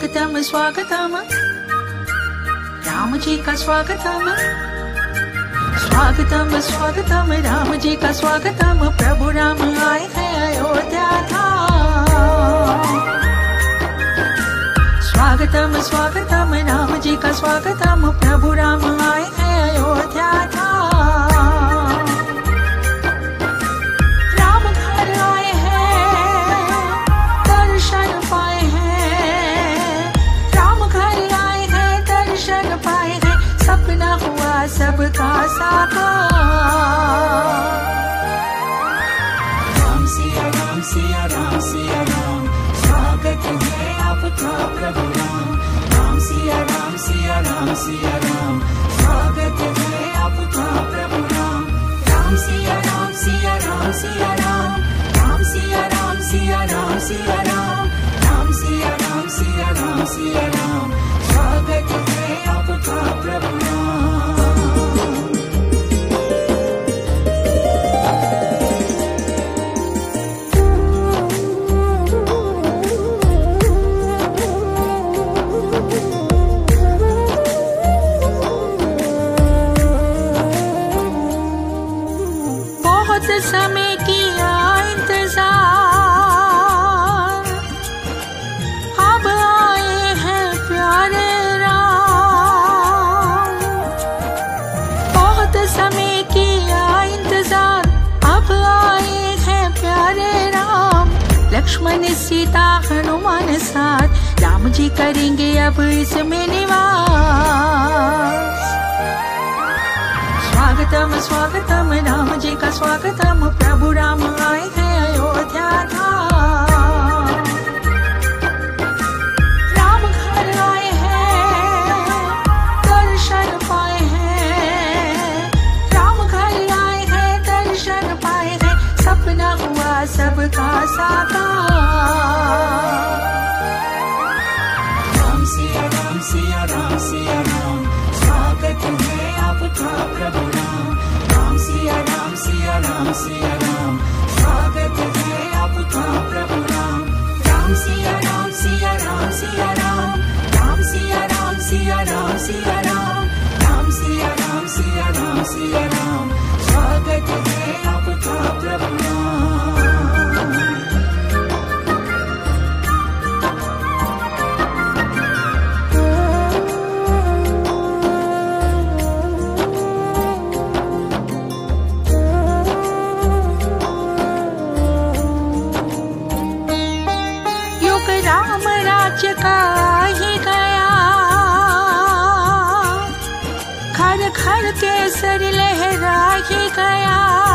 स्वागतम स्वागतम राम जी का स्वागतम, स्वागतम स्वागतम राम जी का स्वागतम। प्रभु राम आए हैं अयोध्या धाम। स्वागतम स्वागतम राम जी का स्वागतम। प्रभु राम आए हैं अयोध्या धाम। राम घर आए हैं, दर्शन पाए हैं। राम घर आए हैं, दर्शन पाए हैं। सपना हुआ सबका साकार। राम सिया राम सिया राम सिया राम, स्वागत है आपका प्रभु राम। राम सिया राम सिया राम सिया राम, स्वागत है आपका प्रभु राम। राम सिया राम सिया राम सिया राम, राम सिया राम सिया राम सिया राम, राम सिया राम सिया राम सिया राम, स्वागत है आपका प्रभु राम। समय किया इंतजार, अब आए हैं प्यारे राम। बहुत समय किया इंतजार, अब आए हैं प्यारे राम। लक्ष्मण सीता हनुमान साथ, राम जी करेंगे अब इसमें निवास। स्वागतम स्वागतम राम जी का स्वागतम। प्रभु राम आए हैं अयोध्या धाम। राम घर आए हैं, दर्शन पाए हैं। राम घर आए हैं, दर्शन पाए हैं। सपना हुआ सबका साकार। राम सिया राम सिया राम सिया राम, स्वागत है आपका प्रभु राम। राम सिया राम सिया राम सिया राम, स्वागत है आपका प्रभु राम। राम सिया राम सिया राम सिया राम, राम सिया राम सिया राम सिया राम, राम सिया राम सिया राम सिया राम, स्वागत है आपका प्रभु राम। राम राज्य का ही गया, घर घर केसर लहरा ही गया।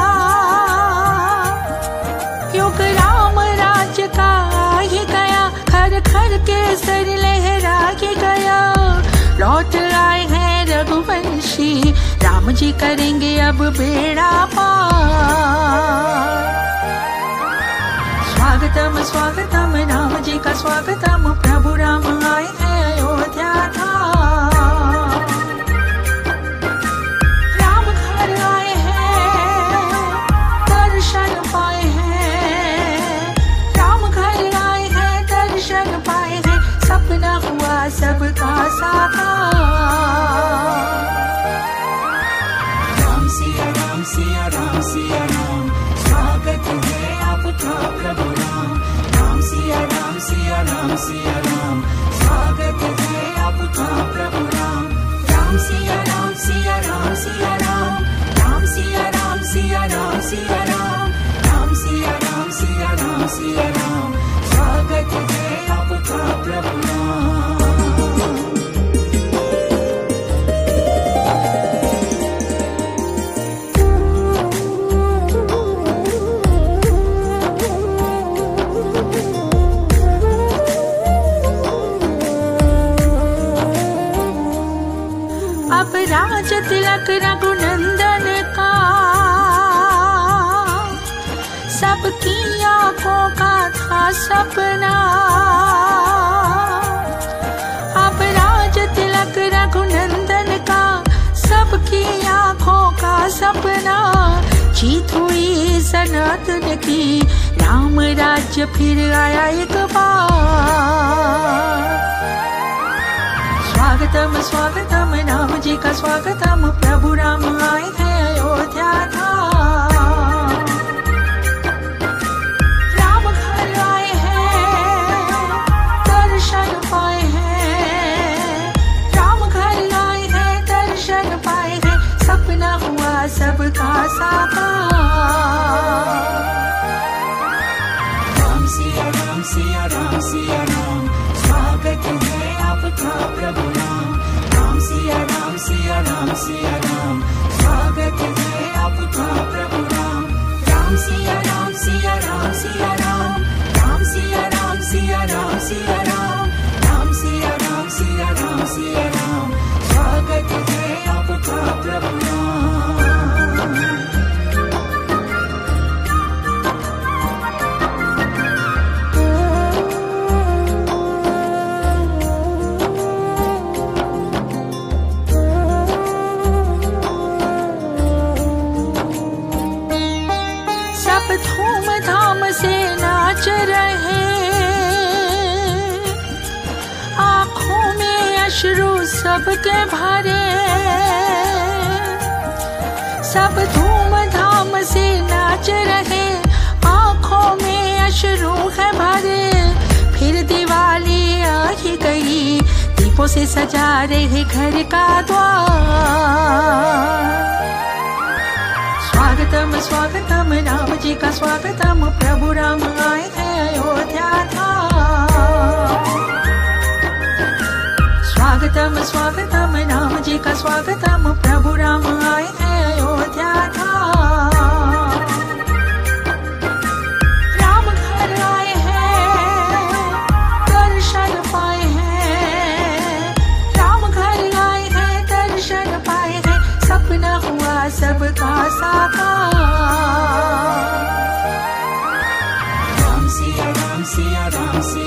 युग राम राज्य का ही गया, घर घर केसर लहरा ही गया। लौट आए हैं रघुवंशी, राम जी करेंगे अब बेड़ा पार। स्वागतम स्वागतम राम जी का स्वागतम। प्रभु राम आए हैं अयोध्या धाम। राम घर आए हैं, दर्शन पाए हैं। राम घर आए हैं, दर्शन पाए हैं। सपना हुआ सबका साकार। राम सिया राम सिया राम सिया राम, स्वागत है आपका प्रभु राम। राम सिया राम सिया राम सिया राम, स्वागत है आपका प्रभु राम। राम सिया राम सिया राम सिया राम, राम सिया राम सिया राम सिया राम, राम सिया राम सिया राम सिया राम, स्वागत है आपका प्रभु राम। अब राज तिलक रघुनंदन का, सबकी आंखों का था सपना। अब राज तिलक रघुनंदन का, सबकी आंखों का सपना। जीत हुई सनातन की, राम राज्य फिर आया एक बार। स्वागतम स्वागतम राम जी का स्वागतम, प्रभु राम आए हैं अयोध्या धाम। राम घर आए हैं, दर्शन पाए हैं। राम घर आए हैं, दर्शन पाए हैं, सपना हुआ सबका साकार। राम सिया राम सिया राम सिया राम, स्वागत है आपका प्रभु राम। राम सिया राम सिया राम सिया राम, स्वागत है आपका प्रभु राम। राम सिया राम सिया राम सिया राम, राम सिया राम सिया राम सिया राम, राम सिया राम सिया राम सिया राम, स्वागत है आपका प्रभु राम। धूमधाम से नाच रहे, आँखों में अश्रु सबके भरे। सब धूमधाम से नाच रहे, आँखों में अश्रु है भरे। फिर दिवाली आ ही गई, दीपों से सजा रहे घर का द्वार। स्वागतम स्वागतम राम जी का स्वागतम, प्रभु राम आए हैं अयोध्या धाम। स्वागतम स्वागतम राम जी का स्वागतम, प्रभु राम आए हैं अयोध्या धाम। राम घर आए हैं, दर्शन पाए हैं। राम घर आए हैं, दर्शन पाए हैं, सपना हुआ सबका साकार। राम सिया राम सिया राम सिया